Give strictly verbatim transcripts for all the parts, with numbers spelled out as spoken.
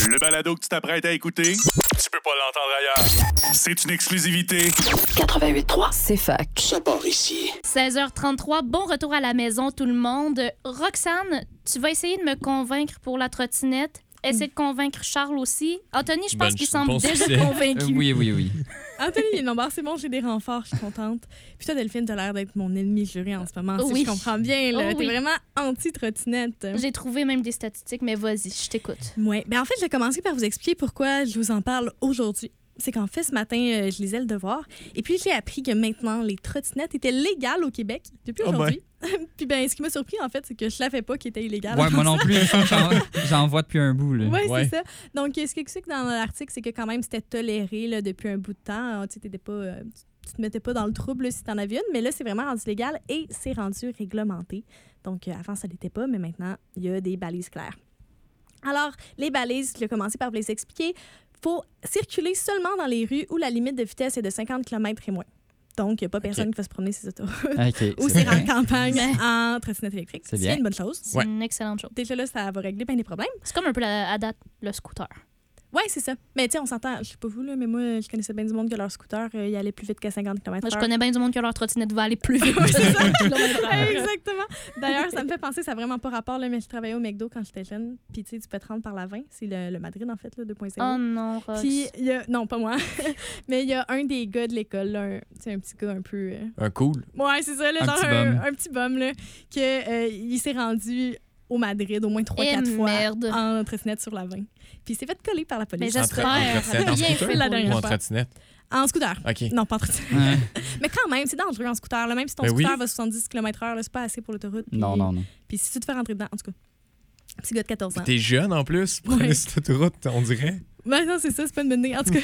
Le balado que tu t'apprêtes à écouter, tu peux pas l'entendre ailleurs. C'est une exclusivité. quatre-vingt-huit trois, C'est fac. ça part ici. seize heures trente-trois, bon retour à la maison tout le monde. Roxane, tu vas essayer de me convaincre pour la trottinette. Essaie de convaincre Charles aussi. Anthony, je pense Bonne- qu'il semble bon déjà succès. convaincu. Euh, oui, oui, oui. Anthony, non, bah, c'est bon, j'ai des renforts, je suis contente. Puis toi, Delphine, t'as l'air d'être mon ennemi juré en ce moment, si Oui. je comprends bien. Là. Oh, T'es oui. vraiment anti-trottinette. J'ai trouvé même des statistiques, mais vas-y, je t'écoute. Ouais. Ben, en fait, je vais commencer par vous expliquer pourquoi je vous en parle aujourd'hui. C'est qu'en fait, ce matin, euh, je lisais Le Devoir. Et puis, j'ai appris que maintenant, les trottinettes étaient légales au Québec depuis Oh aujourd'hui. Puis, ben, ce qui m'a surpris, en fait, c'est que je savais pas qu'il était illégal. Ouais, moi non plus. J'en, j'en vois depuis un bout. Là. Oui, Ouais. c'est ça. Donc, ce qui explique dans l'article, c'est que quand même, c'était toléré là, depuis un bout de temps. Tu n'étais pas... euh, tu te mettais pas dans le trouble là, si tu en avais une, mais là, c'est vraiment rendu légal et c'est rendu réglementé. Donc, euh, avant, ça l'était pas, mais maintenant, il y a des balises claires. Alors, les balises, je vais commencer par vous les expliquer. Il faut circuler seulement dans les rues où la limite de vitesse est de cinquante kilomètres et moins. Donc, il n'y a pas personne OK. qui va se promener ces autoroutes OK. ou c'est c'est vrai. en campagne en trottinette électrique. C'est C'est bien. une bonne chose. C'est Ouais. une excellente chose. Déjà là, ça va régler bien des problèmes. C'est comme un peu la, à date le scooter. Oui, c'est ça. Mais tu sais, on s'entend, je sais pas vous, là, mais moi, je connaissais bien du monde que leur scooter, euh, il allait plus vite que cinquante kilomètres Moi, heure. je connais bien du monde que leur trottinette va aller plus vite. c'est ça. kilomètres heure. Exactement. D'ailleurs, ça me fait penser, ça n'a vraiment pas rapport, là, mais je travaillais au McDo quand j'étais jeune. Puis tu sais, tu peux te rendre par la vingt. C'est le, le Madrid, en fait, là, deux point zéro. Oh non, Rox. Puis il y a, non, pas moi, mais il y a un des gars de l'école, là, un, c'est un petit gars un peu... euh, Un cool. Ouais, c'est ça, là, Un genre petit un, bum. un petit bum, là, que, euh, il s'est rendu au Madrid au moins trois quatre Eh, fois merde. en trottinette sur la vingt. Puis il s'est fait coller par la Mais police. j'espère. En trottinette, en Bien scooter fait la pour lui. dernière Ou en fois. trottinette? En scooter. OK. Non, pas en trottinette. Ouais. Mais quand même, c'est dangereux en scooter. Là. Même si ton Ben oui. scooter va soixante-dix kilomètres heure, là, c'est pas assez pour l'autoroute. Puis- Non, non, non. Puis si tu te fais rentrer dedans, en tout cas, petit gars de quatorze ans. T'es jeune en plus pour Ouais. aller sur cette autoroute, on dirait. Ben non, c'est ça, c'est pas une bonne idée. En tout cas,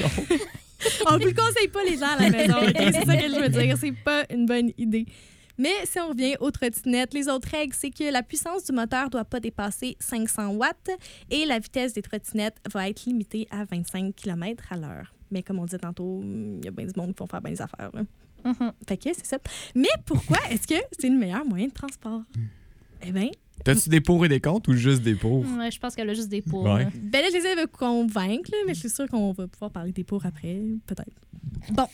on vous le conseille pas, les gens à la maison. OK? C'est ça que je veux dire. C'est pas une bonne idée. Mais si on revient aux trottinettes, les autres règles, c'est que la puissance du moteur ne doit pas dépasser cinq cents watts et la vitesse des trottinettes va être limitée à vingt-cinq kilomètres à l'heure. Mais comme on disait tantôt, il y a bien du monde qui vont faire bien des affaires. Là. Mhm. Fait que c'est ça. Mais pourquoi est-ce que c'est le meilleur moyen de transport? Eh bien, T'as-tu des pour et des contre ou juste des pour? Ouais, je pense qu'elle a juste des pours. Ouais. là. ben là, j'essaie de vous convaincre, là, mais je suis sûre qu'on va pouvoir parler des pour après, peut-être. Bon.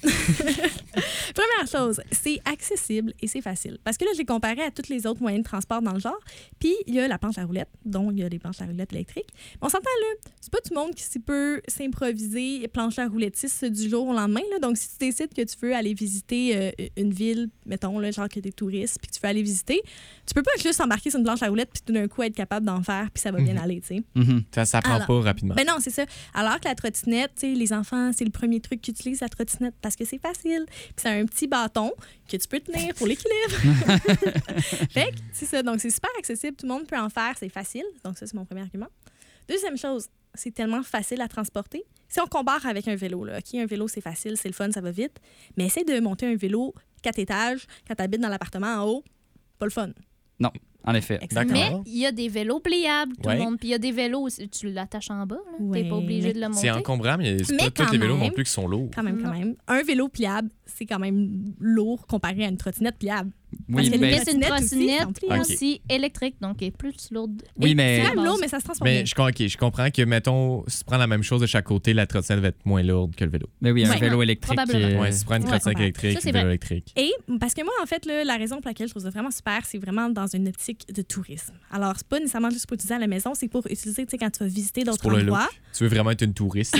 Première chose, c'est accessible et c'est facile. Parce que là, j'ai comparé à tous les autres moyens de transport dans le genre. Puis, il y a la planche à roulettes, dont il y a les planches à roulettes électriques. On s'entend là, c'est pas tout le monde qui s'y peut s'improviser planche à roulettiste du jour au lendemain. Là. Donc, si tu décides que tu veux aller visiter euh, une ville, mettons, là, genre que des touristes, puis que tu veux aller visiter, tu peux pas juste embarquer sur une planche à roulettes puis tout d'un coup être capable d'en faire, puis ça va bien Mhm. aller, tu sais. Mhm. Ça s'apprend Alors, pas rapidement. Ben non, c'est ça. Alors que la trottinette, tu sais, les enfants, c'est le premier truc qu'ils utilisent, la trottinette, parce que c'est facile. Puis c'est un petit bâton que tu peux tenir pour l'équilibre. Fait que c'est ça. Donc, c'est super accessible. Tout le monde peut en faire. C'est facile. Donc, ça, c'est mon premier argument. Deuxième chose, c'est tellement facile à transporter. Si on compare avec un vélo, là, OK, un vélo, c'est facile, c'est le fun, ça va vite. Mais essaie de monter un vélo quatre étages quand tu habites dans l'appartement en haut, pas le fun. En effet. Exactement. Mais D'accord. il y a des vélos pliables, tout Ouais. le monde. Puis il y a des vélos, aussi, tu l'attaches en bas. Là. Ouais, T'es pas obligé mais de le monter. C'est encombrant, mais c'est Mais pas quand tous les vélos même. non plus qui sont lourds. Quand même, quand Non. même. Un vélo pliable, c'est quand même lourd comparé à une trottinette pliable. Oui, que les ben, Mais c'est une trottinettes aussi, trottinette sont pliables. aussi électrique, donc elle est plus lourde. Oui, Et mais- C'est la quand même lourd, base. mais ça se transforme bien. Mais je, ok, je comprends que, mettons, si tu prends la même chose de chaque côté, la trottinette va être moins lourde que le vélo. ben oui, un Ouais. vélo électrique. Probablement. euh, Ouais, si tu prends une Ouais, trottinette ouais. électrique, Ça, c'est un vélo vrai. électrique. Et parce que moi, en fait, là, la raison pour laquelle je trouve ça vraiment super, c'est vraiment dans une optique de tourisme. Alors, c'est pas nécessairement juste pour utiliser à la maison, c'est pour utiliser, tu sais, quand tu vas visiter C'est d'autres pour le look. endroits. Tu veux vraiment être une touriste.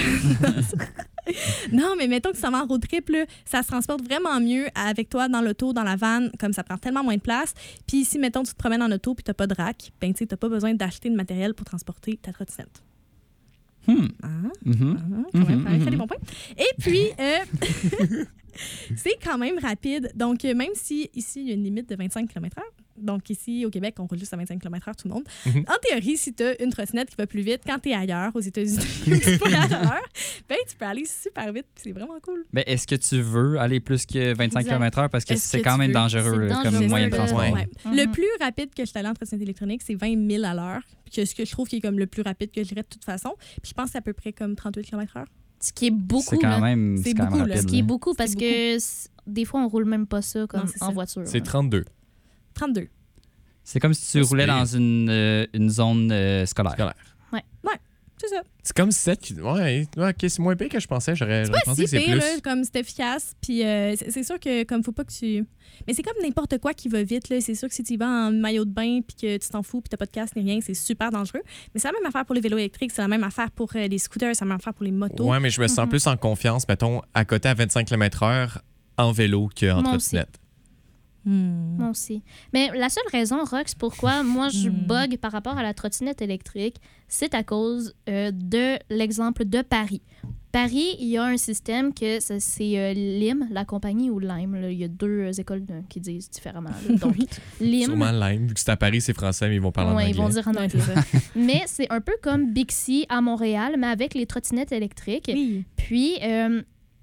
Non, mais mettons que tu s'en vas en road trip, là, ça se transporte vraiment mieux avec toi dans l'auto, dans la van, comme ça prend tellement moins de place. Puis si, mettons, tu te promènes en auto puis t'as pas de rack, ben tu sais, t'as pas besoin d'acheter de matériel pour transporter ta trottinette. Hmm. Ah, Mhm. ah, quand même, Mhm, ça fait des mhm. bons points. Et puis, euh, c'est quand même rapide. Donc, euh, même si ici, il y a une limite de vingt-cinq kilomètres heure, donc ici, au Québec, on roule juste à vingt-cinq kilomètres heure tout le monde. Mhm. En théorie, si tu as une trottinette qui va plus vite quand tu es ailleurs, aux États-Unis, ou tu peux aller ailleurs, ben, tu peux aller super vite, puis c'est vraiment cool. Ben, est-ce que tu veux aller plus que vingt-cinq Exact. kilomètres heure? Parce que Est-ce c'est que quand tu même veux? dangereux C'est là, dangereux, comme moyen de c'est transport. Ouais. Ouais. Mhm. Le plus rapide que je suis allée en trottinette électronique, c'est vingt mille à l'heure. Que ce que je trouve qui est comme le plus rapide que j'irais de toute façon. Puis je pense que c'est à peu près comme trente-huit kilomètres heure. Ce qui est beaucoup. C'est quand là. même, C'est c'est quand même beaucoup, là. Ce rapide. qui est là. beaucoup parce C'est que c- des fois, on roule même pas ça comme Non, c'est en ça. voiture. C'est là. trente-deux. trente-deux. C'est comme si tu C'est roulais pire. dans une, euh, une zone euh, scolaire. Scolaire. c'est ça. C'est comme sept. qui- Ouais, ouais, ok, c'est moins pire que je pensais. J'aurais j'aurais Pas pensé si que c'est pire, plus. là, comme c'est efficace. Puis euh, c'est c'est sûr que, comme, faut pas que tu. Mais c'est comme n'importe quoi qui va vite, là. C'est sûr que si tu y vas en maillot de bain, puis que tu t'en fous, puis t'as pas de casque ni rien, c'est super dangereux. Mais c'est la même affaire pour les vélos électriques, c'est la même affaire pour euh, les scooters, c'est la même affaire pour les motos. Ouais, mais je me sens Mhm. plus en confiance, mettons, à côté à vingt-cinq kilomètres heure en vélo qu'en Moi aussi. trottinette. Hmm. Moi aussi. Mais la seule raison, Rox, pourquoi moi je Hmm. bug par rapport à la trottinette électrique, c'est à cause euh, de l'exemple de Paris. Paris, il y a un système que ça- c'est euh, Lim, la compagnie, ou Lime. Là. Il y a deux euh, écoles euh, qui disent différemment. là. Donc, Lim. Sûrement Lime, vu que c'est à Paris, c'est français, mais ils vont parler en Ouais, anglais. ils vont dire en Ouais, anglais. c'est ça. Mais c'est un peu comme Bixi à Montréal, mais avec les trottinettes électriques. Oui. Puis, euh,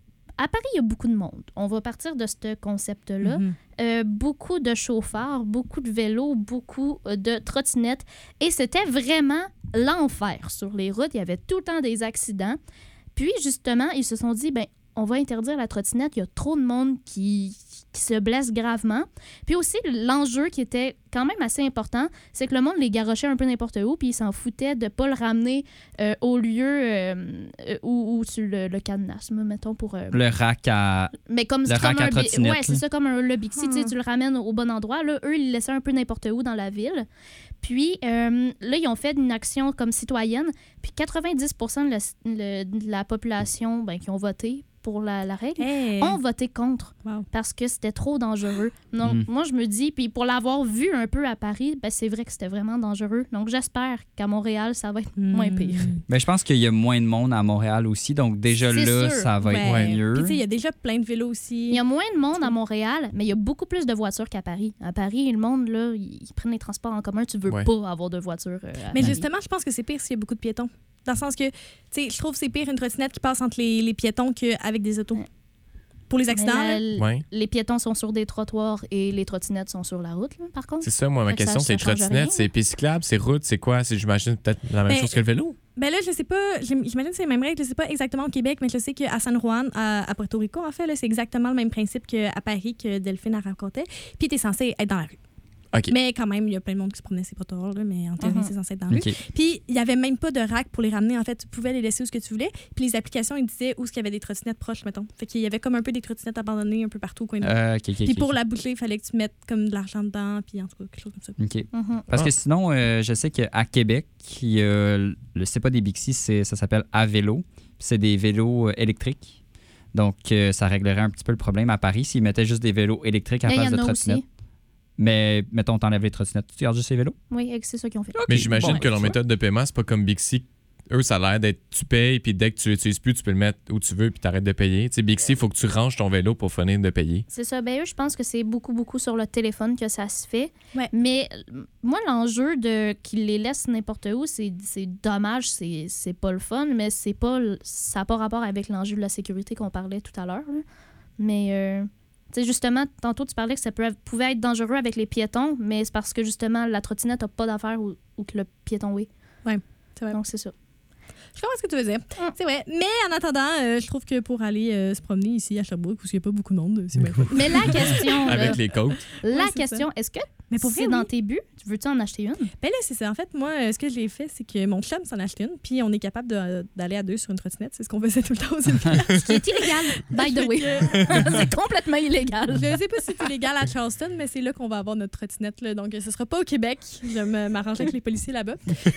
à Paris, il y a beaucoup de monde. On va partir de ce concept-là. Mhm. Euh, beaucoup de chauffeurs, beaucoup de vélos, beaucoup euh, de trottinettes. Et c'était vraiment l'enfer sur les routes. Il y avait tout le temps des accidents. Puis, justement, ils se sont dit, ben, on va interdire la trottinette. Il y a trop de monde qui, qui se blesse gravement. Puis aussi, l'enjeu qui était quand même assez important, c'est que le monde les garochait un peu n'importe où, puis ils s'en foutaient de ne pas le ramener euh, au lieu euh, euh, où, où tu le, le cadenasses, mettons, pour... euh, Le rack à. mais comme Le c'est comme rack à un bi- trottinette, ouais, c'est là. ça comme un le Bixi, tu sais, Hmm. tu le ramènes au bon endroit. Là, eux, ils le laissaient un peu n'importe où dans la ville. Puis euh, là, ils ont fait une action comme citoyenne. Puis quatre-vingt-dix pour cent de la, le- de la population ben, qui ont voté pour la, la règle Hey. ont voté contre Wow. parce que c'était trop dangereux. Donc, Mm. moi, je me dis, puis pour l'avoir vu un peu à Paris, ben, c'est vrai que c'était vraiment dangereux. Donc, j'espère qu'à Montréal, ça va être moins Hmm. pire. Ben, je pense qu'il y a moins de monde à Montréal aussi, donc déjà C'est là, sûr. ça va être Ouais. mieux. Puis, tu sais, il y a déjà plein de vélos aussi. Il y a moins de monde à Montréal, mais il y a beaucoup plus de voitures qu'à Paris. À Paris, le monde, là, ils ils prennent les transports en commun. Tu veux Ouais. pas avoir de voiture euh, à Mais Paris. justement, je pense que c'est pire s'il y a beaucoup de piétons. Dans le sens que, tu sais, je trouve que c'est pire une trottinette qui passe entre les, les piétons qu'avec des autos. Ouais. Pour les Mais accidents, la- là. Ouais. les piétons sont sur des trottoirs et les trottinettes sont sur la route, là, par contre. C'est ça, moi, ma Fait que ça- question, ça c'est change trottinette, rien. c'est piste cyclable, c'est route, c'est quoi? C'est, j'imagine, peut-être la même Ben, chose que le vélo? Ben là, je sais pas, j'im- j'imagine que c'est les mêmes règles, je sais pas exactement au Québec, mais je sais qu'à San Juan, à, à Puerto Rico, en fait, là, c'est exactement le même principe qu'à Paris que Delphine a raconté. Puis t'es censé être dans la rue. OK. Mais quand même, il y a plein de monde qui se promenait ces trottoirs, là, mais en théorie, Mhm. c'est censé être dans la rue. OK. Puis il y avait même pas de rack pour les ramener. En fait, tu pouvais les laisser où ce que tu voulais. Puis les applications, ils disaient où est-ce qu'il y avait des trottinettes proches, mettons. Fait qu'il y avait comme un peu des trottinettes abandonnées un peu partout au coin de rue. Euh, OK, OK, Puis OK. pour la boucler, il fallait que tu mettes comme de l'argent dedans, puis en tout cas, quelque chose comme ça. OK. Mhm. Parce Ah. que sinon, euh, je sais qu'à Québec, il y a le- c'est pas des Bixi, c'est, ça s'appelle À-Vélo. Puis c'est des vélos euh, électriques. Donc, euh, ça réglerait un petit peu le problème à Paris s'ils mettaient juste des vélos électriques à Là, il y place de en a trottinettes. aussi. Mais mettons, t'enlèves les trottinettes, tu gardes juste les vélos? Oui, c'est ça qu'ils ont fait. Mais j'imagine Bon, que leur tu vois. méthode de paiement, c'est pas comme Bixi. Eux, ça a l'air d'être tu payes, puis dès que tu l'utilises plus, tu peux le mettre où tu veux, puis t'arrêtes de payer. Tu sais, Bixi, il faut que tu ranges ton vélo pour finir de payer. C'est ça. Ben, eux, je pense que c'est beaucoup, beaucoup sur le téléphone que ça se fait. Ouais. Mais euh, moi, l'enjeu de qu'ils les laissent n'importe où, c'est, c'est dommage, c'est, c'est pas le fun, mais c'est pas, le- ça n'a pas rapport avec l'enjeu de la sécurité qu'on parlait tout à l'heure. là. Mais, euh, tu sais, justement, tantôt, tu parlais que ça peut- pouvait être dangereux avec les piétons, mais c'est parce que, justement, la trottinette n'a pas d'affaire où, où que le piéton est. Ouais, c'est vrai. Donc, c'est ça. Je comprends ce que tu veux dire. Ah. C'est vrai. Mais en attendant, euh, je trouve que pour aller euh, se promener ici à Sherbrooke, où il n'y a pas beaucoup de monde, c'est bien cool. Mais la question, là, Avec les côtes. la Ouais, c'est question, est-ce que Mais pour c'est vrai, dans oui. tes buts? Veux-tu en acheter une? Ben là, c'est ça. En fait, moi, euh, ce que j'ai fait, c'est que mon chum s'en a acheté une, puis on est capable de- d'aller à deux sur une trottinette. C'est ce qu'on faisait tout le temps aux Olympiades. C'est illégal, by the way. C'est complètement illégal. Je ne sais pas si c'est légal à Charleston, mais c'est là qu'on va avoir notre trottinette. Là. Donc, ce sera pas au Québec. Je vais me- m'arranger avec les policiers là-bas.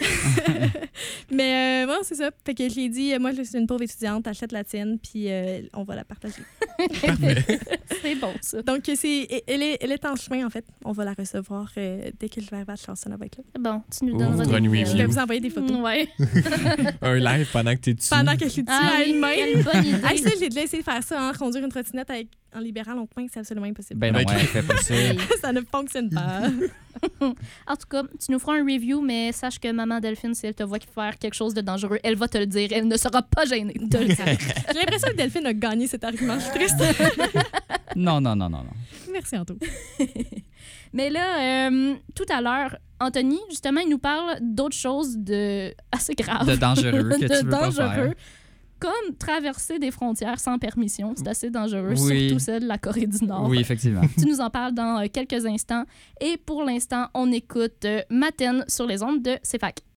mais euh, bon, c'est ça. Fait que je lui ai dit, euh, moi, je suis une pauvre étudiante, achète la tienne, puis euh, on va la partager. C'est bon, ça. Donc, c'est, elle, est, elle est en chemin, en fait. On va la recevoir euh, dès que je vais arriver à Charleston avec elle. Bon, tu nous Ouh, donneras pour une des Je review. vais vous envoyer des photos. Ouais. Un live pendant que t'es dessus. Pendant que je suis dessus Ah, à oui, une main. quelle bonne idée. Ah, ça, j'ai déjà essayé de faire ça, hein, conduire une trottinette avec, en libérant l'autre main, c'est absolument impossible. Ben non, Avec- ouais, fais pas ça. ça ne fonctionne pas. En tout cas, tu nous feras un review, mais sache que maman Delphine, si elle te voit faire quelque chose de dangereux, elle va te le dire. Elle ne sera pas gênée de le dire. J'ai l'impression que Delphine a gagné cet argument. Je suis triste. Non, non, non, non, non. Merci, Anto. Mais là, euh, tout à l'heure, Anthony, justement, il nous parle d'autres choses de assez graves. De dangereux que de tu veux pas dangereux. faire. Comme traverser des frontières sans permission. C'est assez dangereux, Oui. surtout celle de la Corée du Nord. Oui, effectivement. Tu nous en parles dans euh, quelques instants. Et pour l'instant, on écoute euh, Maten sur les ondes de C F A C.